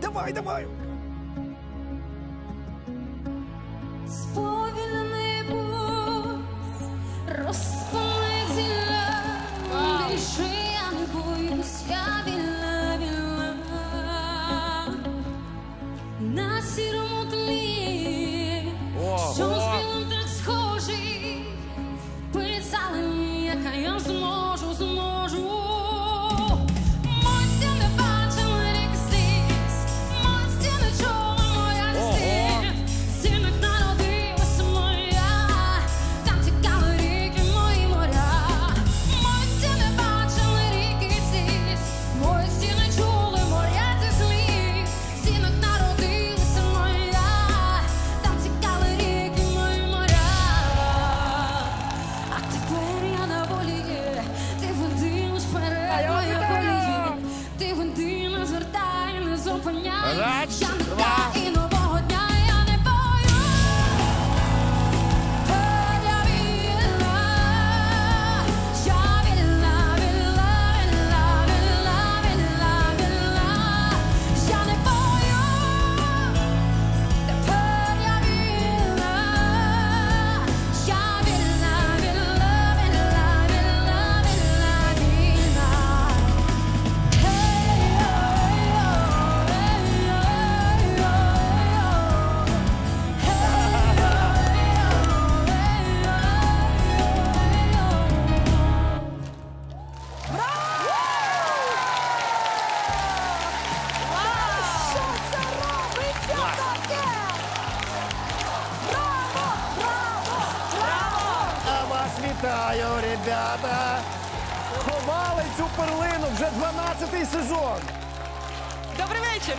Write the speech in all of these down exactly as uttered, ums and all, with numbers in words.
давай, давай. Сповільнений путь, розпали зілля, більше я не боюсь, я вільна, вільна. На сірому тлі, що з білим так схожий, писали, яка я зможу, зможу. Мой стіл не бачили рік здесь, мой стіл не чула моя здесь. Стінок народилась моя, там тікали ріки, мої моря. Мой стіл не бачили ріки здесь, мой стіл не чули моя зі слів. Стінок народилась моя, там тікали ріки, мої моря. А тепер я на волі, ти води лиш перед моєю колії. Ти води не звертай, не зупиняй. Раз, Я не два. та і нового дня я не бою. Я вільна, я вільна, вільна, вільна, вільна, вільна, вільна. Я не бою. Тепер я вільна, я вільна, вільна, вільна, вільна, вільна, вільна. Що це робиться таке? Браво! Браво! Браво! А вас вітаю, ребята. Ховали цю перлину вже дванадцятий сезон. Добрий вечір!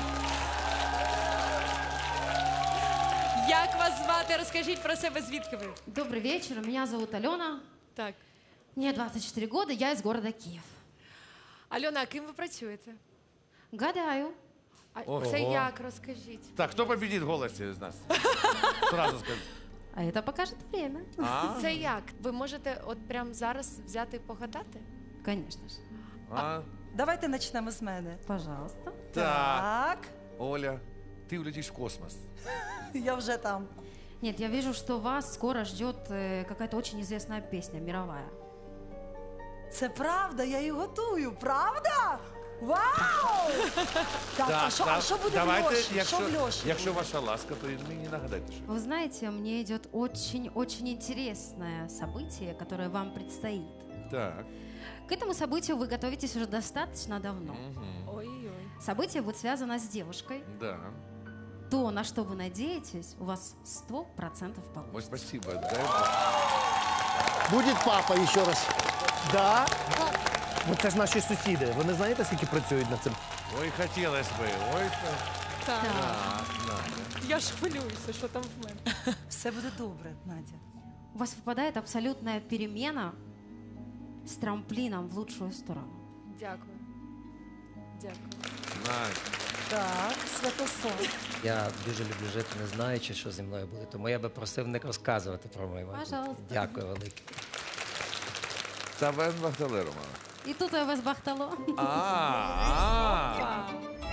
Як вас звати? Розкажіть про себе, звідки ви? Добрый вечер, меня зовут Алена, Так. мне двадцать четыре года, я из города Киев. Альона, а ким ви працюєте? Гадаю. А Ого. це як? Розкажіть. Так, хто победить в голосі з нас? Сразу скажу. А это покажет время. А? Це як? Ви можете от прямо зараз взяти і погадати? Конечно же. А? Давайте почнемо з мене. Пожалуйста. Так. Оля, ти улетиш в космос. Я вже там. Нет, я вижу, что вас скоро ждет э, какая-то очень известная песня, мировая. Це правда, я її готую, правда? Вау! Так, а що, а що буде в Льоші? Що якщо, в Льоші якщо буде? ваша ласка, то і мені нагадайте, що. Вы знаете, мне идет очень-очень интересное событие, которое вам предстоит. Так. К этому событию вы готовитесь уже достаточно давно. Мгм. Ой-ой. Событие будет связано с девушкой. Да. То, на что вы надеетесь, у вас сто процентов Ой, получится. спасибо. Дай Бог. Будет папа еще раз. Да? Ну це ж наші сусіди. Ви не знаєте, скільки працюють над цим? Ой, хотілося би. Ой, Так. так, Надя. Я ж хвилююся, що там в мене. Все буде добре, Надя. У вас выпадает абсолютная перемена с трамплином в лучшую сторону. Дякую. Дякую. Надя. Так, Святослав. Я дуже люблю жити, не знаючи, що зі мною буде. Тому я би просив не розказувати про моє майбутнє. Пожалуйста. Дякую велике. Та без Бахталеру, И тут я вас бахтало. А, а.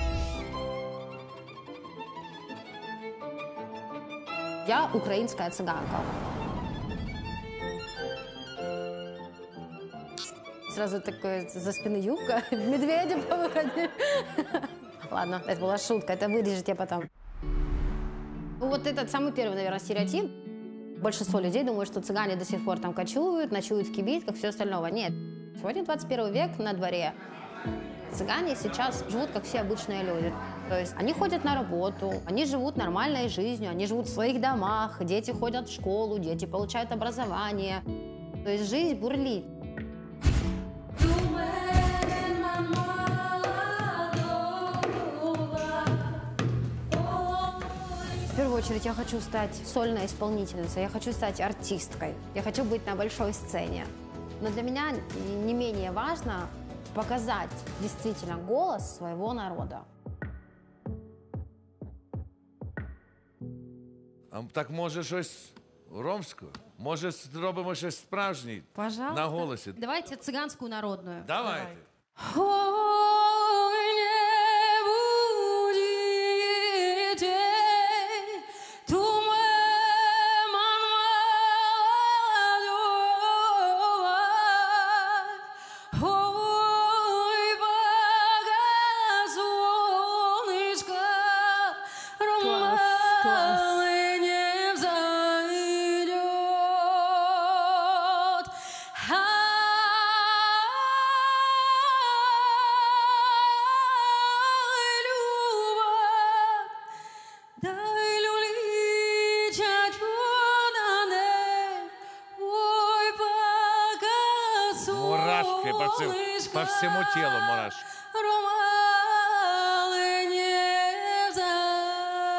Я українська циганка. Сразу такой за спины юбка, медведя повыходили. Ладно, это была шутка, это вырежете потом. Вот этот самый первый, наверное, стереотип. Большинство людей думают, что цыгане до сих пор там кочуют, ночуют в кибитках, все остального. Нет. Сегодня двадцать первый век на дворе. Цыгане сейчас живут, как все обычные люди. То есть они ходят на работу, они живут нормальной жизнью, они живут в своих домах, дети ходят в школу, дети получают образование. То есть жизнь бурлит. В первую очередь я хочу стать сольной исполнительницей, я хочу стать артисткой, я хочу быть на большой сцене. Но для меня не менее важно показать действительно голос своего народа. А так може щось ромське? Може зробимо щось справжнє Пожалуйста. на голосі? Давайте цыганскую народную. Давайте. Ой, не буди по, всему, по всему телу мурашки.